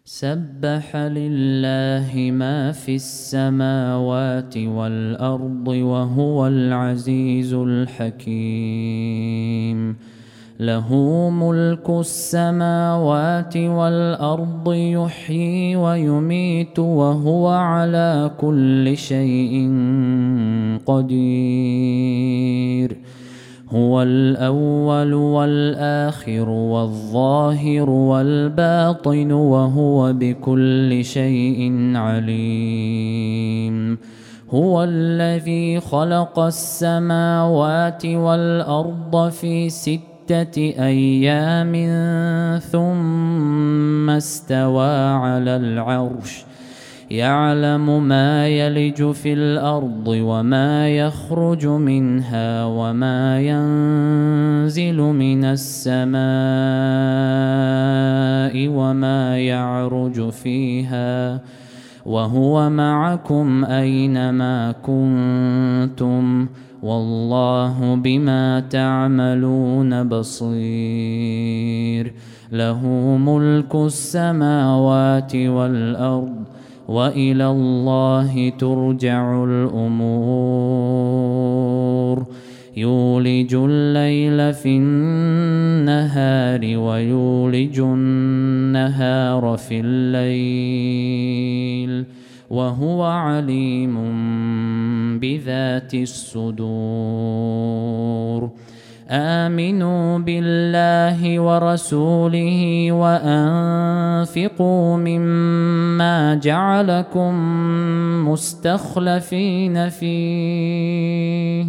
سبح لله ما في السماوات والأرض وهو العزيز الحكيم. له ملك السماوات والأرض يحيي ويميت وهو على كل شيء قدير. هو الأول والآخر والظاهر والباطن وهو بكل شيء عليم. هو الذي خلق السماوات والأرض في 6 أيام ثم استوى على العرش يعلم ما يلج في الأرض وما يخرج منها وما ينزل من السماء وما يعرج فيها وهو معكم أينما كنتم والله بما تعملون بصير. له ملك السماوات والأرض وإلى الله ترجع الأمور. يولج الليل في النهار ويولج النهار في الليل وهو عليم بذات الصدور. آمنوا بالله ورسوله وأنفقوا مما جعلكم مستخلفين فيه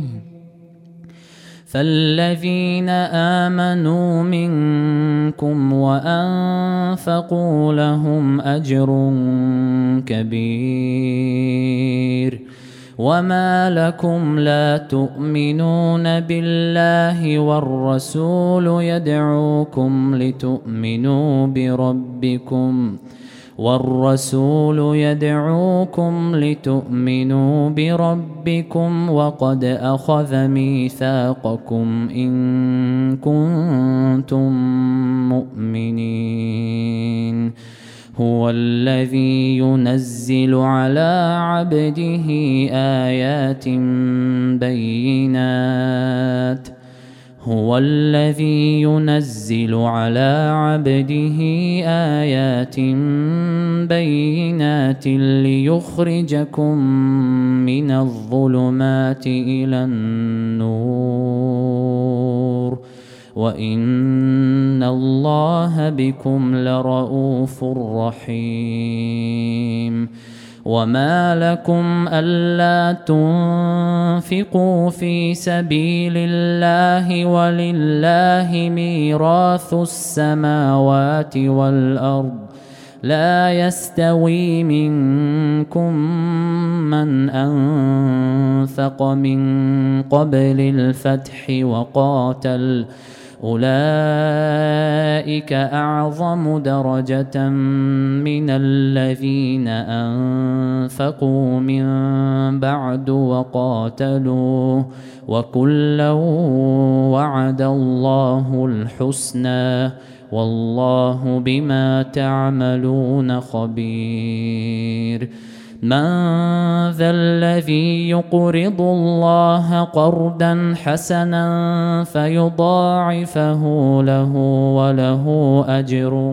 فالذين آمنوا منكم وأنفقوا لهم أجر كبير. وما لكم لا تؤمنون بالله والرسول يدعوكم لتؤمنوا بربكم وقد أخذ ميثاقكم إن كنتم مؤمنين. هو الذي ينزل على عبده آيات بينات ليخرجكم من الظلمات إلى النور وإن الله بكم لرءوف رحيم. وما لكم ألا تنفقوا في سبيل الله ولله ميراث السماوات والأرض لا يستوي منكم من أنفق من قبل الفتح وقاتل أولئك أعظم درجة من الذين أنفقوا من بعد وقاتلوا وكلا وعد الله الحسنى والله بما تعملون خبير. من ذا الذي يقرض الله قرضا حسنا فيضاعفه له وله أجر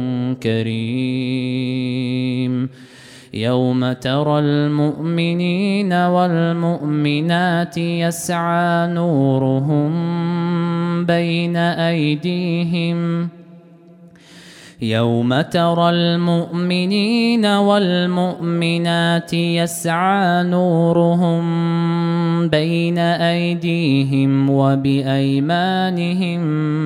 كريم. يوم ترى المؤمنين والمؤمنات يسعى نورهم بين أيديهم وبأيمانهم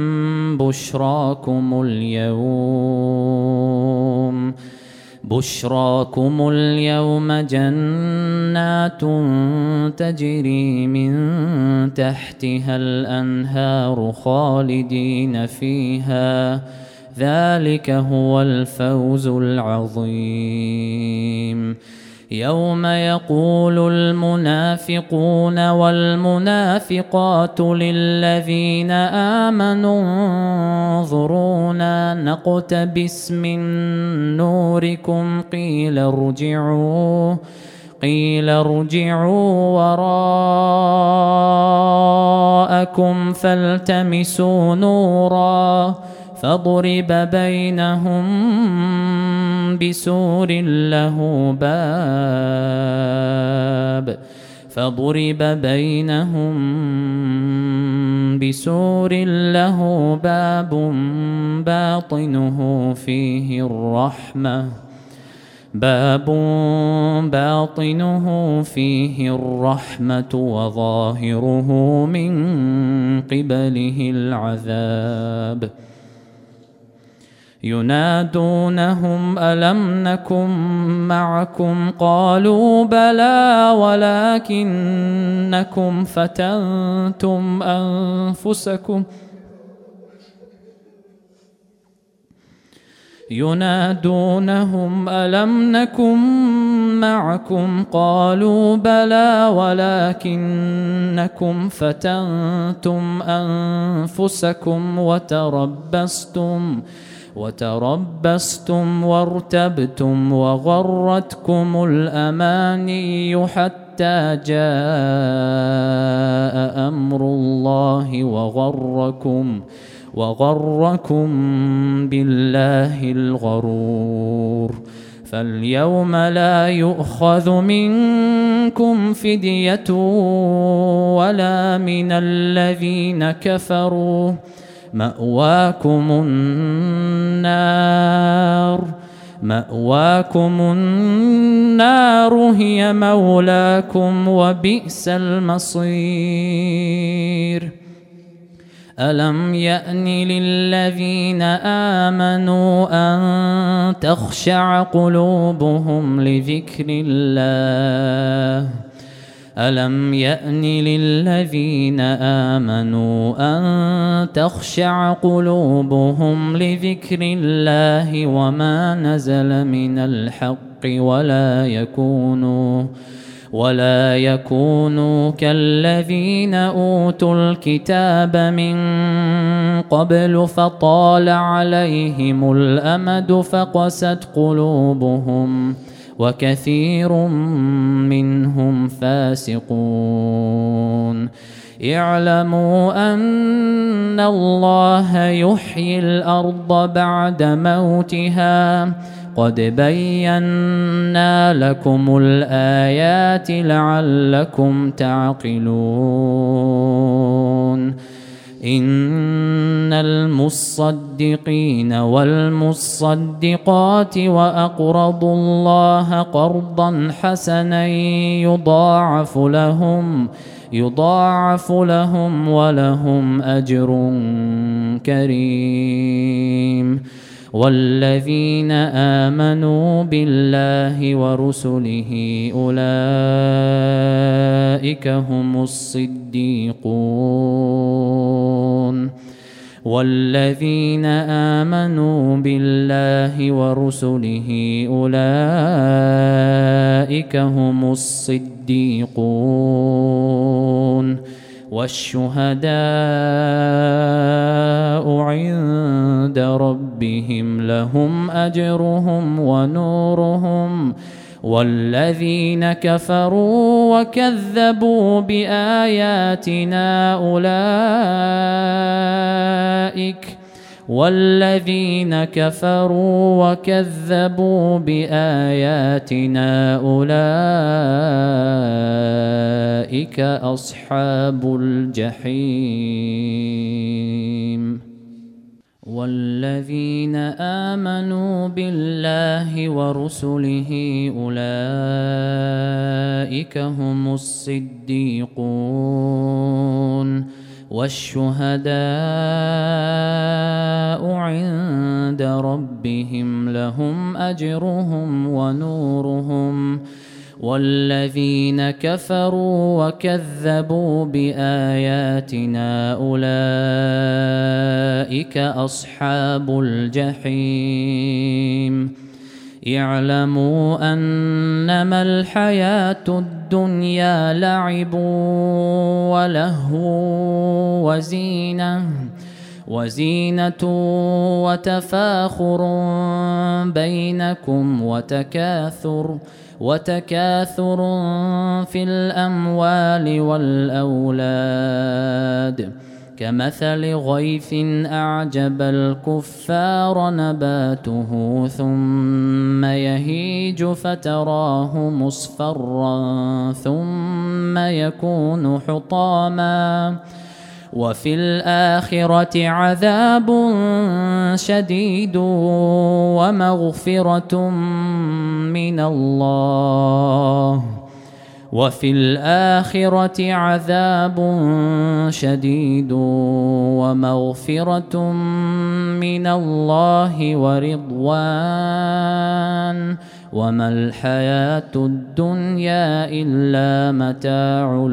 بشراكم اليوم جنات تجري من تحتها الأنهار خالدين فيها ذلك هو الفوز العظيم. يوم يقول المنافقون والمنافقات للذين آمنوا انظرونا نقتبس من نوركم قيل ارجعوا وراءكم فالتمسوا نورا فضرب بينهم بسور له باب باطنه فيه الرحمة وظاهره من قبله العذاب ينادونهم ألم نكن معكم قالوا بلى ولكنكم فتنتم أنفسكم ينادونهم ألم نكن معكم قالوا بلى ولكنكم فتنتم أنفسكم وتربصتم وارتبتم وغرتكم الأماني حتى جاء أمر الله وغركم بالله الغرور فاليوم لا يؤخذ منكم فدية ولا من الذين كفروا مأواكم النار هي مولاكم وبئس المصير ألم يأن للذين آمنوا أن تخشع قلوبهم لذكر الله ألم يأن للذين آمنوا أن تخشع قلوبهم لذكر الله وما نزل من الحق ولا يكونوا كالذين أوتوا الكتاب من قبل فطال عليهم الأمد فقست قلوبهم وكثير منهم فاسقون اعلموا أن الله يحيي الأرض بعد موتها قد بينا لكم الآيات لعلكم تعقلون إن المصدقين والمصدقات وأقرضوا الله قرضا حسنا يضاعف لهم ولهم أجر كريم والذين آمنوا بالله ورسله أولئك هم الصديقون والذين آمنوا بالله ورسله أولئك هم الصديقون والشهداء عند ربهم لهم أجرهم ونورهم والذين كفروا وكذبوا بآياتنا أولئك أصحاب الجحيم والذين آمنوا بالله ورسله أولئك هم الصديقون والشهداء عند ربهم لهم أجرهم ونورهم والذين كفروا وكذبوا بآياتنا أولئك أصحاب الجحيم اعلموا أنما الحياة الدنيا لعب ولهو وزينة وتفاخر بينكم وتكاثر في الأموال والأولاد كمثل غيث أعجب الكفار نباته ثم يهيج فتراه مصفرا ثم يكون حطاما وفي الآخرة عذاب شديد ومغفرة من الله ورضوان وما الحياة الدنيا إلا متاع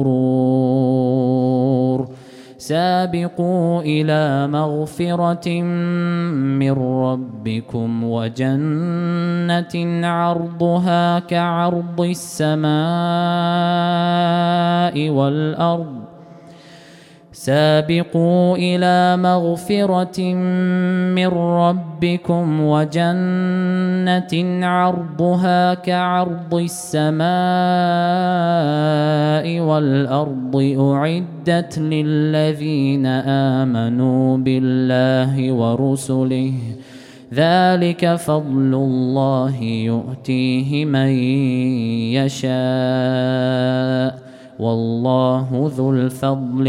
الغرور سابقوا إلى مغفرة من ربكم وجنة عرضها كعرض السماء والأرض سابقوا إلى مغفرة من ربكم وجنة عرضها كعرض السماء والأرض أعدت للذين آمنوا بالله ورسله ذلك فضل الله يؤتيه من يشاء والله ذو الفضل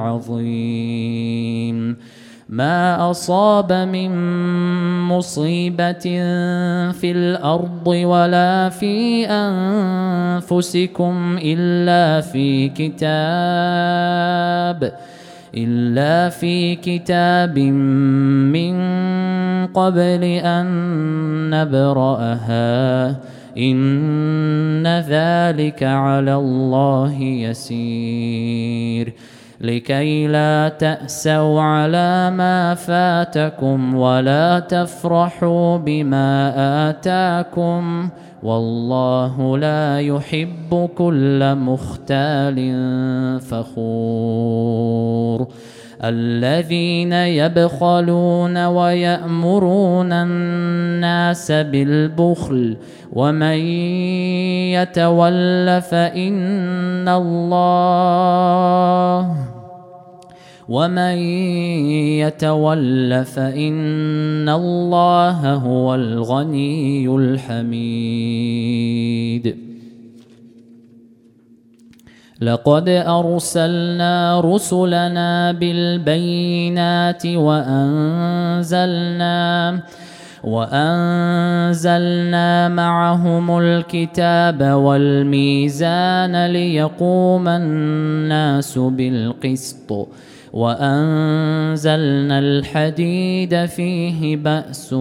العظيم ما أصاب من مصيبة في الأرض ولا في أنفسكم إلا في كتاب من قبل أن نبرأها إن ذلك على الله يسير لكي لا تأسوا على ما فاتكم ولا تفرحوا بما آتاكم والله لا يحب كل مختال فخور الذين يبخلون ويأمرون الناس بالبخل ومن يتول فإن الله هو الغني الحميد لقد أرسلنا رسلنا بالبينات وأنزلنا معهم الكتاب والميزان ليقوم الناس بالقسط وأنزلنا الحديد فيه بأس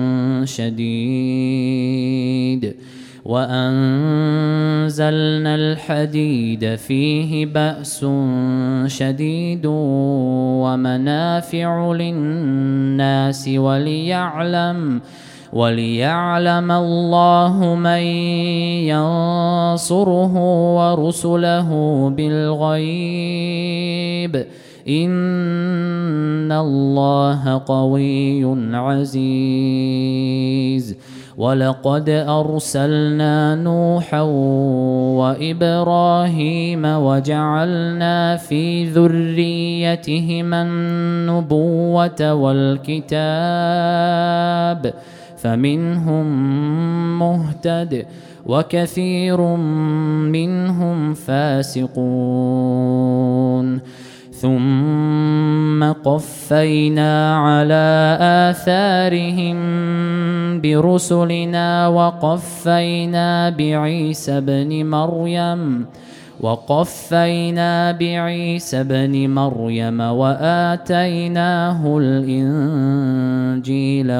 شديد ومنافع للناس وليعلم الله من ينصره ورسله بالغيب إن الله قوي عزيز ولقد أرسلنا نوحا وإبراهيم وجعلنا في ذريتهما النبوة والكتاب فمنهم مهتد وكثير منهم فاسقون ثم قفينا على آثارهم برسلنا وقفينا بعيسى بن مريم وآتيناه الإنجيل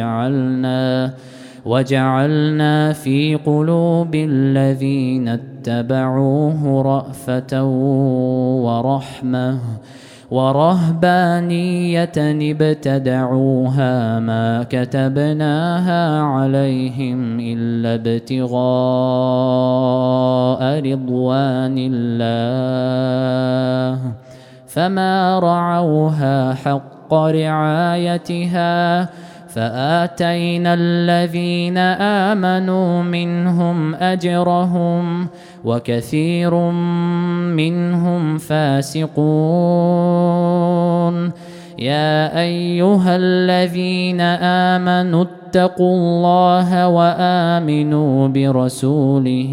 وجعلنا في قلوب الذين اتبعوه رأفة ورهبانية ابتدعوها ما كتبناها عليهم إلا ابتغاء رضوان الله فما رعوها حق رعايتها فآتينا الذين آمنوا منهم أجرهم وكثير منهم فاسقون. يا أيها الذين آمنوا اتقوا الله وآمنوا برسوله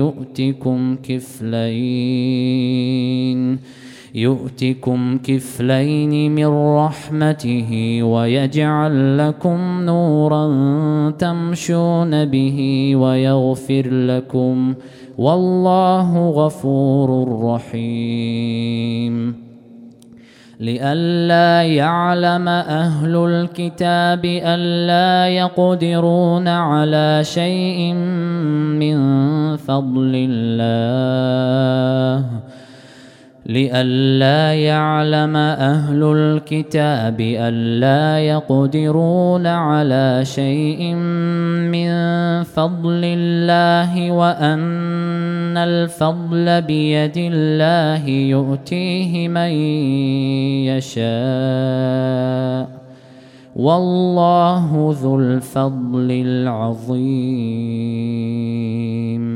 يؤتكم كفلين من رحمته ويجعل لكم نورا تمشون به ويغفر لكم والله غفور رحيم. لئلا يعلم أهل الكتاب ألا يقدرون على شيء من فضل الله لئلا يعلم أهل الكتاب ألا يقدرون على شيء من فضل الله وأن الفضل بيد الله يؤتيه من يشاء والله ذو الفضل العظيم.